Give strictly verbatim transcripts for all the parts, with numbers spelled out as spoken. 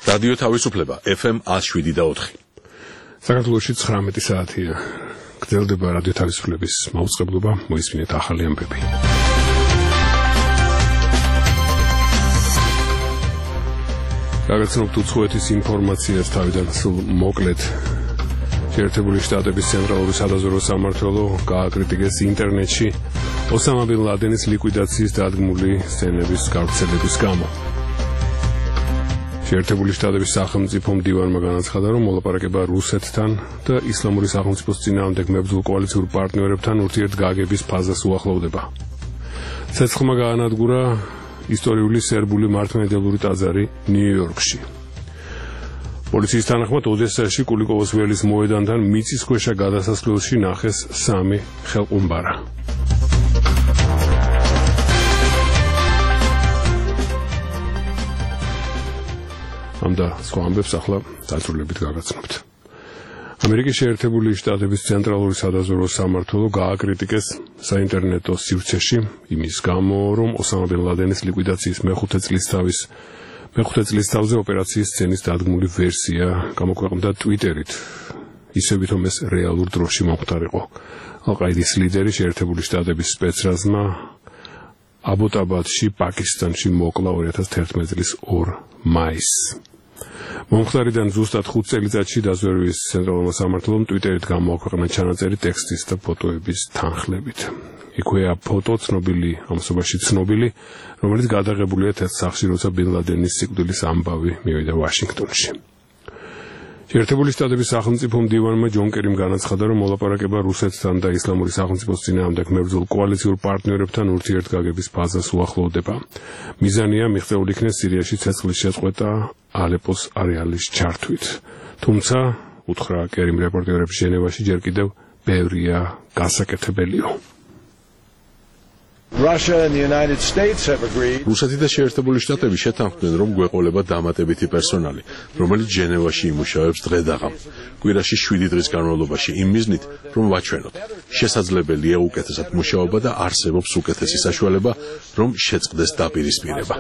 რადიო თავისუფლება ეფ ემ one oh seven და four. საქართველოში ცხრამეტი საათია. გრძელდება რადიო თავისუფლების მაუწყებლობა, მოისმინეთ ახალი ამბები. გაგაცნობთ უცხოეთის ინფორმაციას თავიდან სულ მოკლედ. შეერთებული შტატების ცენტრალური სადაზვერვო სამმართველო გააკრიტიკეს ინტერნეტში ოსამა ბინ ლადენის ლიკვიდაციის დადგმული სცენების გავრცელების გამო. შეერთებული შტატების სახელმწიფო მდივანმა განაცხადა, რომ მოლაპარაკება რუსეთთან და ისლამური სახელმწიფოს წინააღმდეგ მებრძოლ კოალიციურ პარტნიორებთან ურთიერთგაგების ფაზას უახლოვდება. ცეცხლმა გაანადგურა ისტორიული სერბული მართლმადიდებლური ტაძარი ნიუ-იორკში. პოლიციის თანახმად ოდესაში კულიკოვოს ველის მოედანთან მიწისქვეშა გადასასვლელში ნახეს სამი ხელყუმბარა. ამ და სხვა ამბებს ახლა დაწვრილებით გაგაცნობთ. ამერიკის შეერთებული შტატების ცენტრალური სადაზვერვო სამმართველო გააკრიტიკეს საინტერნეტო სივრცეში იმის გამო, რომ ოსამა ბინ ლადენის ლიკვიდაციის მეხუთე წლისთავის მეხუთე წლისთავზე ოპერაციის სცენის დადგმული ვერსია გამოქვეყნდა ტვიტერით. ისე ვითომ ეს რეალურ დროში მომხდარიყო. ალ-ყაიდის ლიდერი შეერთებული შტატების სპეცრაზმა აბოტაბადში, პაკისტანში მოკლა ორი ათას თერთმეტი წლის ორ მაისს. მომხდარიდან ზუსტად ხუთ წელიწადში დაზვერვის ცენტრალურმა სამმართველომ ტვიტერით გამოაქვეყნა ჩანაწერი ტექსტის და ფოტოების თანხლებით. იქვეა ფოტო ცნობილი, ამასობაში ცნობილი, რომელიც გადაღებულია ერთ სახლში, როცა ბინ ლადენის სიკვდილის ამბავი მივიდა ვაშინგტონში. შეერთებული შტატების სახელმწიფო მდივანმა ჯონ კერიმ განაცხადა, რომ მოლაპარაკება რუსეთთან და ისლამური სახელმწიფოს წინააღმდეგ მებრძოლ კოალიციურ პარტნიორებთან ურთიერთგაგების ფაზას უახლოვდება. მიზანია მიღწეული იქნეს სირიაში ცეცხლის შეწყვეტა ალეპოს არეალის ჩართვით. თუმცა, უთხრა კერიმ რეპორტერებს ჟენევაში, ჯერ კიდევ ბევრია გასაკეთებელიო. რუსეთი და შეერთებული შტატები შეთანხმდნენ, რომ გვეყოლება დამატებითი პერსონალი, რომელიც ჟენევაში იმუშავებს დღე-დაღამ. კვირაში შვიდი დღის განმავლობაში იმ მიზნით, რომ ვაჩვენოთ, შესაძლებელია უკეთესად მუშაობა და არსებობს უკეთესი საშუალება, რომ შეწყდეს დაპირისპირება.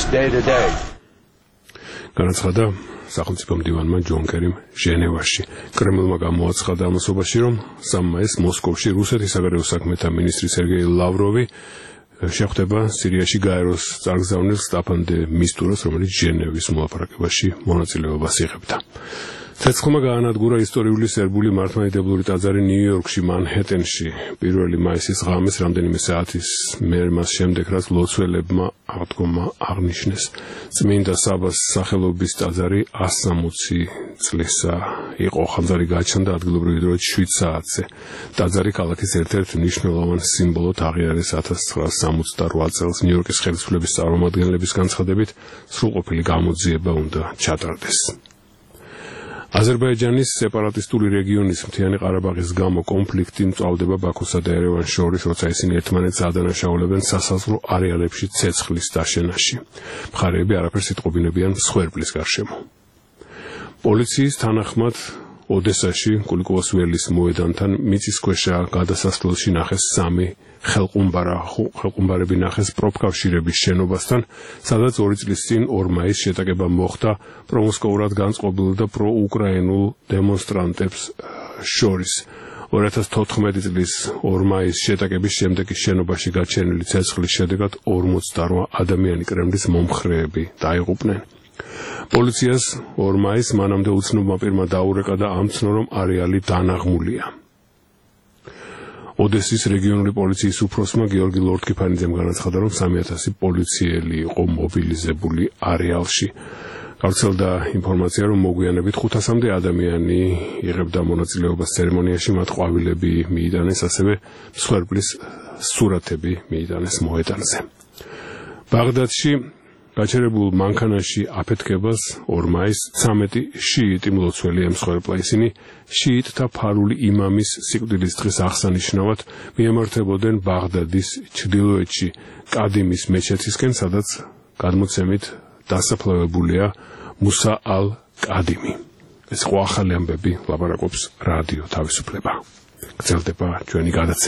განაცხადა სახელმწიფო მდივანმა ჯონ კერიმ ჟენევაში. კრემლმა გამოაცხადა ამასობაში, რომ სამ მაისს მოსკოვში რუსეთის საგარეო საქმეთა მინისტრი სერგეი ლავროვი შეხვდება სირიაში გაეროს წარგზავნილ სტაფან დე მისტურას, რომელიც ჟენევის მოლაპარაკებაში მონაწილეობას იღებდა. ცეცხლმა გაანადგურა ისტორიული სერბული მართლმადიდებლური ტაძარი ნიუ-იორკში, მანჰეტენში. პირველი მაისის ღამეს რამდენიმე საათის მერმას შემდეგ, რაც ლოცველებმა აღდგომა აღნიშნეს. წმინდა საბას სახელობის ტაძარი ას სამოცი წლისა იყო. ხანძარი გაჩნდა ადგილობრივი დროით შვიდ საათზე. ტაძარი ქალაქის ერთ-ერთ მნიშვნელოვან სიმბოლოდ აღიარეს ათას ცხრაასი სამოცდარვა წელს. ნიუ-იორკის ხელისუფლების წარმომადგენლების განცხადებით, სრულყოფილი გამოძიება უნდა ჩატარდეს. აზერბაიჯანის სეპარატისტული რეგიონის მთიანი ყარაბაღის გამო კონფლიქტი მწვავდება ბაქოსა და ერევანს შორის, როცა ისინი ერთმანეთს ადანაშაულებენ სასაზღვრო არეალებში ცეცხლის დაშენაში. მხარეები არაფერს იტყობინებიან მსხვერპლის გარშემო. პოლიციის თანახმად ოდესაში კულიკოვოს ველის მოედანთან მიწისქვეშა გადასასვლელში ნახეს სამი ხელყუმბარა. ხელყუმბარები ნახეს პროფკავშირების შენობასთან, სადაც ორი წლის წინ ორ მაისს შეტაკება მოხდა პრომოსკოურად განწყობილ და პროუკრაინულ დემონსტრანტებს შორის. ორი ათას თოთხმეტი წლის ორ მაისს შეტაკების შემდეგ შენობაში გაჩენილი ცეცხლის შედეგად ორმოცდარვა ადამიანი კრემლის მომხრეები დაიღუპნენ. პოლიციას ორ მაისს მანამდე უცნობმა პირმა დაურეკა და ამცნო, რომ არეალი დანაღმულია. ოდესის რეგიონული პოლიციის უფროსმა გიორგი ლორდ-კიფანიძემ განაცხადა, რომ სამი ათასი პოლიციელი იყო მობილიზებული არეალში. გავრცელდა ინფორმაცია, რომ მოგვიანებით ხუთასამდე ადამიანი იღებდა მონაწილეობას ცერემონიაში, მათ ყვავილები მიიტანეს, ასევე მსხვერპლის სურათები მიიტანეს მოედანზე. ბაღდადში გაჩერებულ მანქანაში აფეთქებას ორ მაისს ცამეტი შიიტი მლოცველი ემსხვერპლა. ისინი შიიტთა ფარული იმამის სიკვდილის დღის აღსანიშნავად მიემართებოდნენ ბაღდადის ჩრდილოეთში კადიმის მეჩეთისკენ, სადაც გადმოცემით დასაფლავებულია მუსა ალ-კადიმი. ეს ყო ახალი ამბები, ლაპარაკობს რადიო თავისუფლება. გრძელდება ჩვენი გადაცემა.